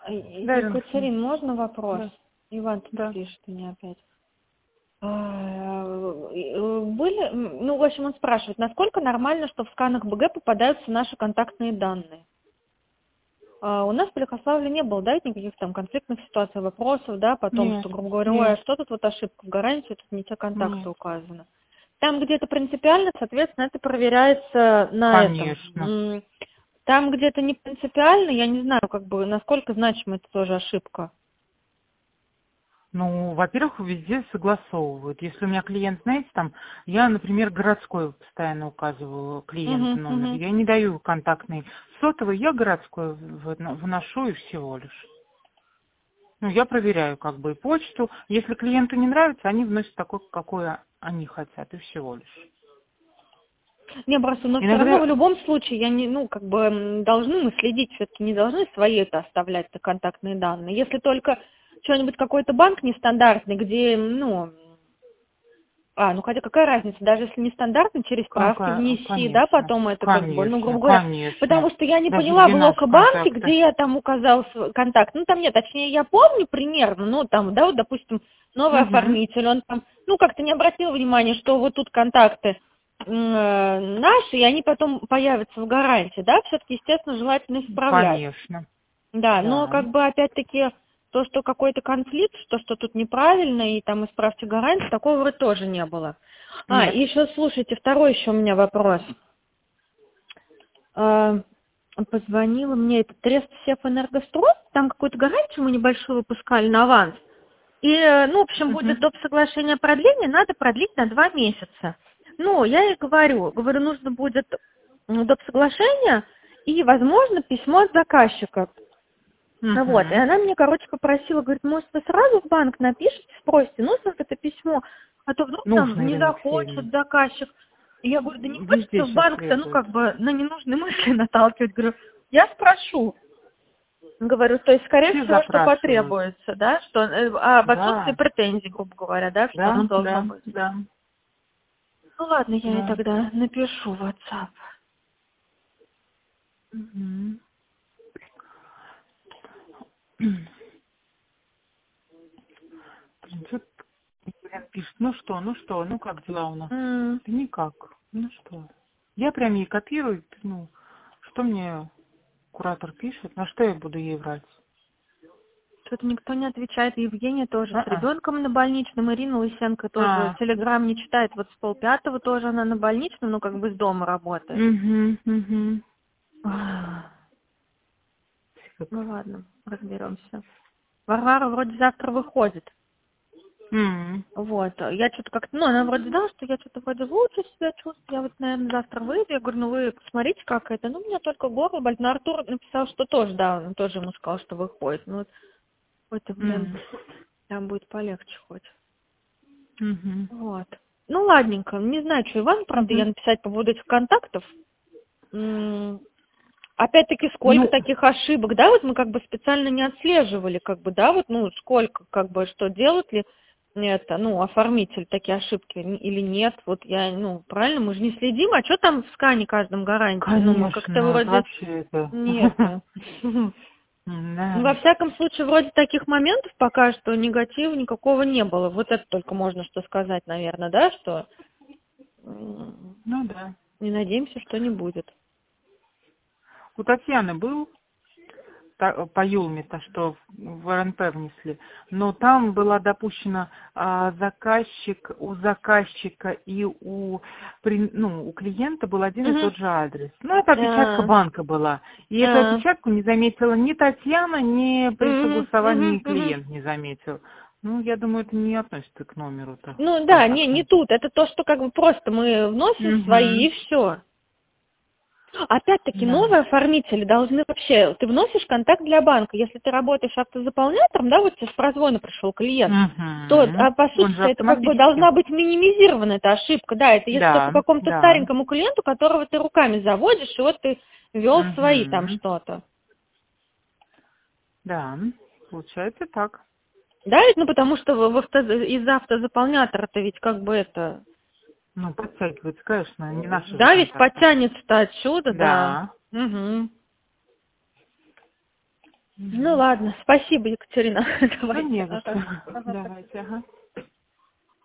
Дарин, Екатерин, можно вопрос? да, Иван тут да. пишет мне опять. Были, ну, в общем, он спрашивает, насколько нормально, что в сканах БГ попадаются наши контактные данные? У нас в Лихославле не было, да, никаких там конфликтных ситуаций, вопросов, да, потом, Нет, что, грубо говоря, ой, а нет, что тут вот ошибка в гарантии, тут не те контакты нет. указаны. Там, где это принципиально, соответственно, это проверяется на этом. Конечно. Там, где это не принципиально, я не знаю, как бы, насколько значима это тоже ошибка. Ну, во-первых, везде согласовывают. Если у меня клиент, знаете, там, я, например, городской постоянно указываю клиенту Угу, номер. угу. Я не даю контактный сотовый, я городской вношу и всего лишь. Ну, я проверяю как бы и почту. Если клиенту не нравится, они вносят такой, какой они хотят, и всего лишь. Не, просто, но все равно в Иногда, любом случае, я не, ну, как бы, должны мы следить, все-таки не должны свои это оставлять-то контактные данные. Если только что-нибудь, какой-то банк нестандартный, где, ну, ну, хотя какая разница, даже если нестандартный, через справки внеси, да, конечно, потом это как бы, ну, конечно, грубо говоря, конечно. потому что я не Даже поняла где в наши Локобанке, контакты. где я там указал контакт, ну, там нет, точнее, я помню примерно, ну, там, да, вот, допустим, новый Угу. оформитель, он там, ну, как-то не обратил внимания, что вот тут контакты наши, и они потом появятся в гарантии, да, все-таки, естественно, желательно исправлять. Конечно, Да, но да. как бы опять-таки то, что какой-то конфликт, что тут неправильно, и там исправьте гарантию, такого вроде тоже не было. Нет. И еще слушайте, второй еще у меня вопрос. А, Позвонила мне этот Трест Севэнергострой, там какую-то гарантию мы небольшую выпускали на аванс. И, ну, в общем, будет Угу. доп. Соглашение продления, надо продлить на 2 месяца. Ну, я ей говорю, нужно будет доп. Соглашение и, возможно, письмо от заказчика. Вот, и Угу. она мне, короче, попросила, говорит, может, вы сразу в банк напишите, спросите, нужно ли это письмо, а то вдруг Нужно, там не Ирина Алексеевна. захочет заказчик. И я говорю, да не Везде хочется в сейчас банк-то, ну, требуют. как бы, на ненужные мысли наталкивать. Говорю, я спрошу. Говорю, то есть, скорее Все всего, что запрашивают. потребуется, да, что в отсутствии Да, претензий, грубо говоря, да, что оно да, должно да, быть. да, Ну, ладно, я ей да. тогда напишу в WhatsApp. Угу. Что пишет, ну как дела у нас? М, Да никак, ну что. Я прям ей копирую, ну, что мне куратор пишет, на что я буду ей врать? Что-то никто не отвечает. Евгения тоже с А-а. ребенком на больничном. Ирина Лысенко тоже телеграм не читает. Вот с 4:30 тоже она на больничном, но как бы с дома работает. Угу, угу. Ах, Ну ладно, разберемся. Варвара вроде завтра выходит. Вот. Я что-то как-то, ну, она вроде знала, что я что-то вроде лучше себя чувствую. Я вот, наверное, завтра выйду. Я говорю, ну вы посмотрите, как это. Ну, у меня только горло болит. Но Артур написал, что тоже, да, он тоже ему сказал, что выходит. Ну, вот, это, блин, там будет полегче хоть. Угу. Вот. Ну, ладненько. Не знаю, что Иван, правда, я Угу. написать по поводу этих контактов. Опять-таки, сколько Ну, таких ошибок, да, вот мы как бы специально не отслеживали, как бы, да, вот, ну, сколько, как бы, что делать ли это, ну, оформитель такие ошибки или нет, вот я, ну, правильно, мы же не следим, а что там в скане каждом гарантии, ну, мы как-то конечно, это вроде вообще это. нет. Да. Во всяком случае, вроде таких моментов пока что негатива никакого не было. Вот это только можно что сказать, наверное, да, что Ну да. не надеемся, что не будет. У Татьяны был по Юлме-то, что в РНП внесли, но там была допущена у заказчика и у клиента был один и Мгм. тот же адрес. Ну, это опечатка А, банка была. И эту а, опечатку не заметила ни Татьяна, ни при мгм, согласовании мгм, мгм. клиент не заметил. Ну, я думаю, это не относится к номеру-то Ну да, не контактному. тут. Это то, что как бы просто мы вносим свои Угу. и все. Опять-таки, Да. новые оформители должны вообще, ты вносишь контакт для банка. Если ты работаешь автозаполнятором, да, вот тебе с прозвона пришел клиент, то, Угу. по Он же сути это как бы автоматически. должна быть минимизирована эта ошибка. Да, это если только Да, какому-то да. старенькому клиенту, которого ты руками заводишь, и вот ты вел свои там Угу. что-то. Да, получается так. Да, ведь, ну потому что из-за автозаполнятора-то ведь как бы это... Ну, подтягивается, конечно, не наши же Да, ведь контакты. подтянется-то отсюда, да. Да, Угу. Ну ладно, спасибо, Екатерина. Ну, не Давайте. за что. Ага. Ага. Давайте, ага.